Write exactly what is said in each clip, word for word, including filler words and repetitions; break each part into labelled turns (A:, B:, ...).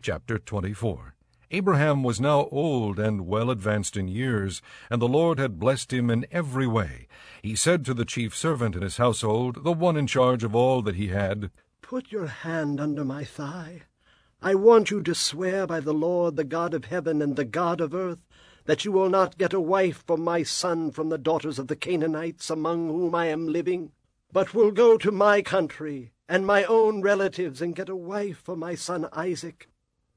A: Chapter twenty-four. Abraham was now old and well advanced in years, and the Lord had blessed him in every way. He said to the chief servant in his household, the one in charge of all that he had,
B: "Put your hand under my thigh. I want you to swear by the Lord, the God of heaven and the God of earth, that you will not get a wife for my son from the daughters of the Canaanites among whom I am living, but will go to my country and my own relatives and get a wife for my son Isaac."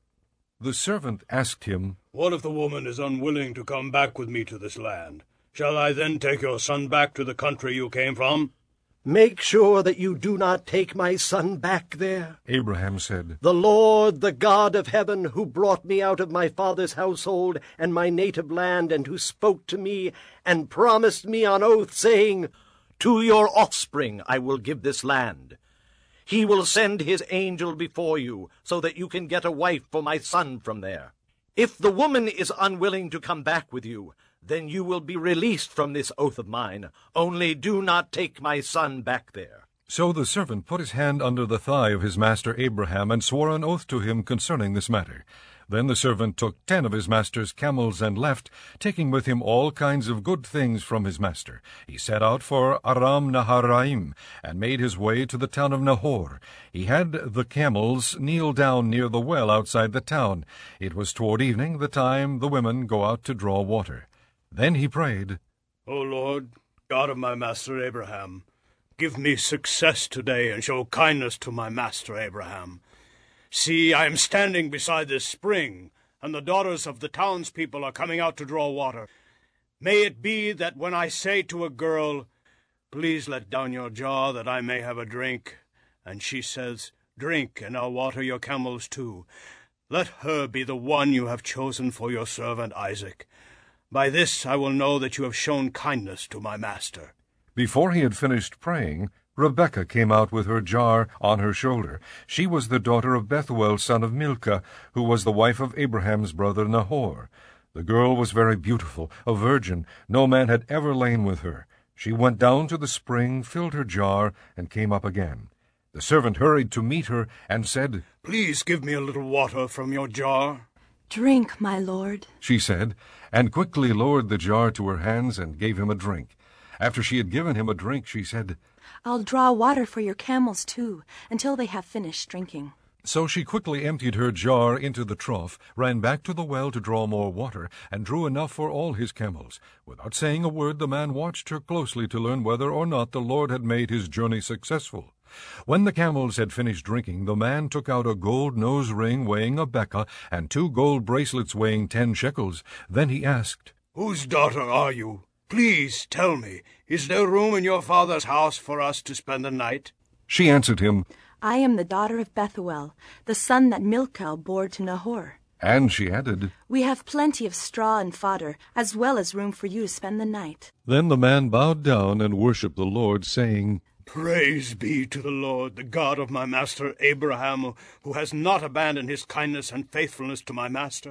A: The servant asked him,
C: "What if the woman is unwilling to come back with me to this land? Shall I then take your son back to the country you came from?"
B: "Make sure that you do not take my son back there,"
A: Abraham said.
B: "The Lord, the God of heaven, who brought me out of my father's household and my native land, and who spoke to me and promised me on oath, saying, 'To your offspring I will give this land.' He will send his angel before you, so that you can get a wife for my son from there. If the woman is unwilling to come back with you, then you will be released from this oath of mine. Only do not take my son back there."
A: So the servant put his hand under the thigh of his master Abraham, and swore an oath to him concerning this matter. Then the servant took ten of his master's camels and left, taking with him all kinds of good things from his master. He set out for Aram Naharaim, and made his way to the town of Nahor. He had the camels kneel down near the well outside the town. It was toward evening, the time the women go out to draw water. Then he prayed,
C: "O Lord, God of my master Abraham, give me success today, and show kindness to my master Abraham. See, I am standing beside this spring, and the daughters of the townspeople are coming out to draw water. May it be that when I say to a girl, 'Please let down your jar that I may have a drink,' and she says, 'Drink, and I'll water your camels too,' let her be the one you have chosen for your servant Isaac. By this I will know that you have shown kindness to my master."
A: Before he had finished praying, Rebekah came out with her jar on her shoulder. She was the daughter of Bethuel, son of Milcah, who was the wife of Abraham's brother Nahor. The girl was very beautiful, a virgin. No man had ever lain with her. She went down to the spring, filled her jar, and came up again. The servant hurried to meet her and said,
C: "Please give me a little water from your jar."
D: "Drink, my lord,"
A: she said, and quickly lowered the jar to her hands and gave him a drink. After she had given him a drink, she said,
D: "I'll draw water for your camels too, until they have finished drinking."
A: So she quickly emptied her jar into the trough, ran back to the well to draw more water, and drew enough for all his camels. Without saying a word, the man watched her closely to learn whether or not the Lord had made his journey successful. When the camels had finished drinking, the man took out a gold nose ring weighing a beka, and two gold bracelets weighing ten shekels. Then he asked,
C: "Whose daughter are you? Please tell me, is there room in your father's house for us to spend the night?"
A: She answered him,
D: "I am the daughter of Bethuel, the son that Milcah bore to Nahor."
A: And she added,
D: "We have plenty of straw and fodder, as well as room for you to spend the night."
A: Then the man bowed down and worshipped the Lord, saying,
C: "Praise be to the Lord, the God of my master Abraham, who has not abandoned his kindness and faithfulness to my master.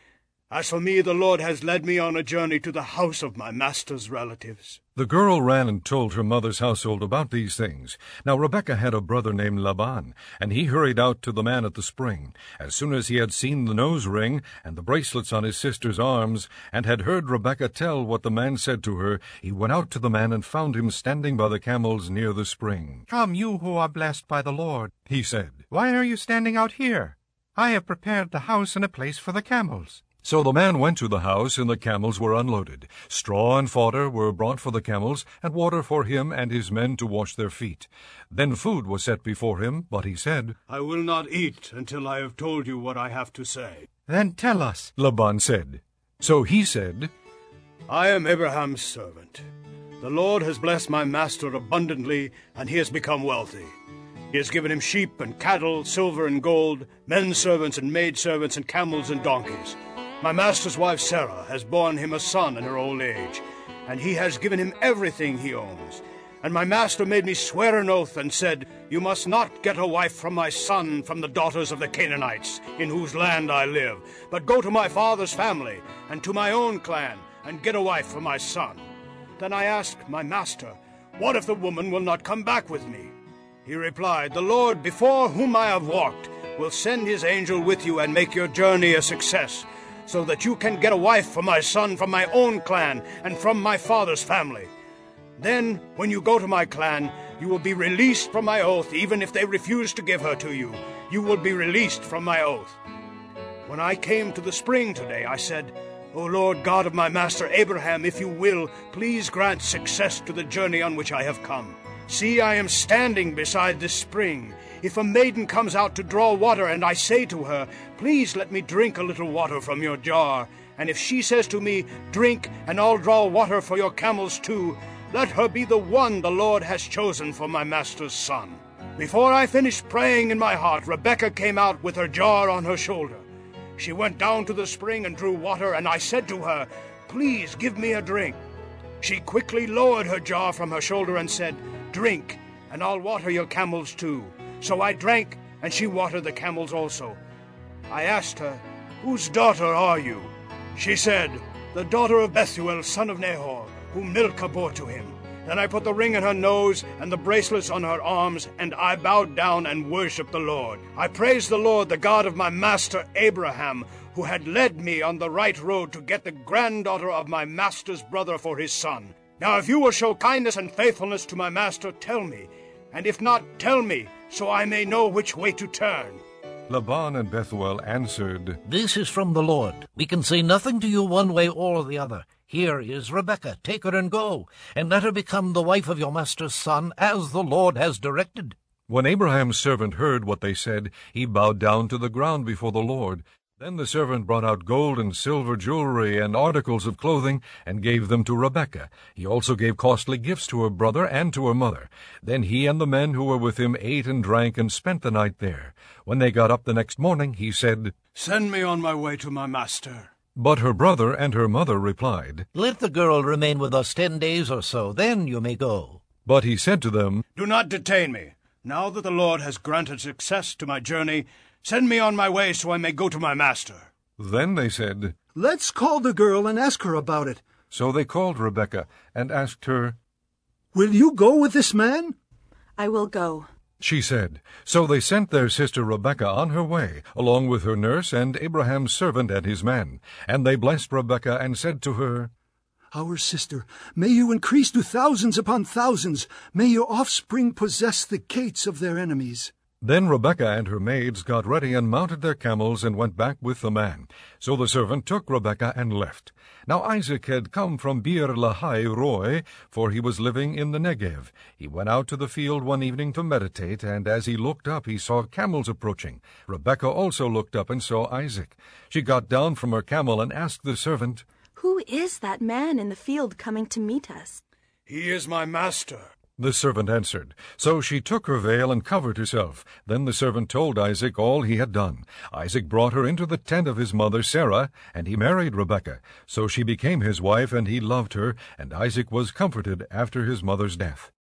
C: As for me, the Lord has led me on a journey to the house of my master's relatives."
A: The girl ran and told her mother's household about these things. Now Rebekah had a brother named Laban, and he hurried out to the man at the spring. As soon as he had seen the nose ring and the bracelets on his sister's arms, and had heard Rebekah tell what the man said to her, he went out to the man and found him standing by the camels near the spring.
E: "Come, you who are blessed by the Lord,"
A: he said.
E: "why are you standing out here? I have prepared the house and a place for the camels."
A: So the man went to the house, and the camels were unloaded. Straw and fodder were brought for the camels, and water for him and his men to wash their feet. Then food was set before him, but he said,
C: "I will not eat until I have told you what I have to say."
E: "Then tell us,"
A: Laban said. So he said,
C: "I am Abraham's servant. The Lord has blessed my master abundantly, and he has become wealthy. He has given him sheep and cattle, silver and gold, men servants and maid servants, and camels and donkeys. My master's wife Sarah has borne him a son in her old age, and he has given him everything he owns. And my master made me swear an oath and said, 'You must not get a wife from my son from the daughters of the Canaanites, in whose land I live, but go to my father's family and to my own clan, and get a wife for my son.' Then I asked my master, 'What if the woman will not come back with me?' He replied, 'The Lord before whom I have walked will send his angel with you and make your journey a success, so that you can get a wife for my son from my own clan and from my father's family. Then, when you go to my clan, you will be released from my oath, even if they refuse to give her to you. You will be released from my oath. When I came to the spring today, I said, O Lord God of my master Abraham, if you will, please grant success to the journey on which I have come. See, I am standing beside this spring. If a maiden comes out to draw water, and I say to her, Please let me drink a little water from your jar, and if she says to me, Drink, and I'll draw water for your camels too, let her be the one the Lord has chosen for my master's son. Before I finished praying in my heart, Rebekah came out with her jar on her shoulder. She went down to the spring and drew water, and I said to her, Please give me a drink. She quickly lowered her jar from her shoulder and said, Drink, and I'll water your camels too. So I drank, and she watered the camels also. I asked her, Whose daughter are you? She said, The daughter of Bethuel, son of Nahor, whom Milcah bore to him. Then I put the ring in her nose and the bracelets on her arms, and I bowed down and worshipped the Lord. I praised the Lord, the God of my master Abraham, who had led me on the right road to get the granddaughter of my master's brother for his son. Now if you will show kindness and faithfulness to my master, tell me, and if not, tell me, so I may know which way to turn.
A: Laban and Bethuel answered,
F: This is from the Lord. We can say nothing to you one way or the other. Here is Rebekah. Take her and go, and let her become the wife of your master's son, as the Lord has directed.
A: When Abraham's servant heard what they said, he bowed down to the ground before the Lord. Then the servant brought out gold and silver jewelry and articles of clothing, and gave them to Rebekah. He also gave costly gifts to her brother and to her mother. Then he and the men who were with him ate and drank and spent the night there. When they got up the next morning, he said,
C: Send me on my way to my master.
A: But her brother and her mother replied,
F: Let the girl remain with us ten days or so, then you may go.
A: But he said to them,
C: Do not detain me. Now that the Lord has granted success to my journey, send me on my way so I may go to my master.
A: Then they said,
G: Let's call the girl and ask her about it.
A: So they called Rebekah and asked her,
G: Will you go with this man?
D: I will go.
A: She said. So they sent their sister Rebekah on her way, along with her nurse and Abraham's servant and his men. And they blessed Rebekah and said to her,
G: Our sister, may you increase to thousands upon thousands. May your offspring possess the gates of their enemies.
A: Then Rebekah and her maids got ready and mounted their camels and went back with the man. So the servant took Rebekah and left. Now Isaac had come from Beer Lahai Roi, for he was living in the Negev. He went out to the field one evening to meditate, and as he looked up he saw camels approaching. Rebekah also looked up and saw Isaac. She got down from her camel and asked the servant,
D: Who is that man in the field coming to meet us?
C: He is my master.
A: The servant answered. So she took her veil and covered herself. Then the servant told Isaac all he had done. Isaac brought her into the tent of his mother Sarah, and he married Rebekah. So she became his wife, and he loved her, and Isaac was comforted after his mother's death.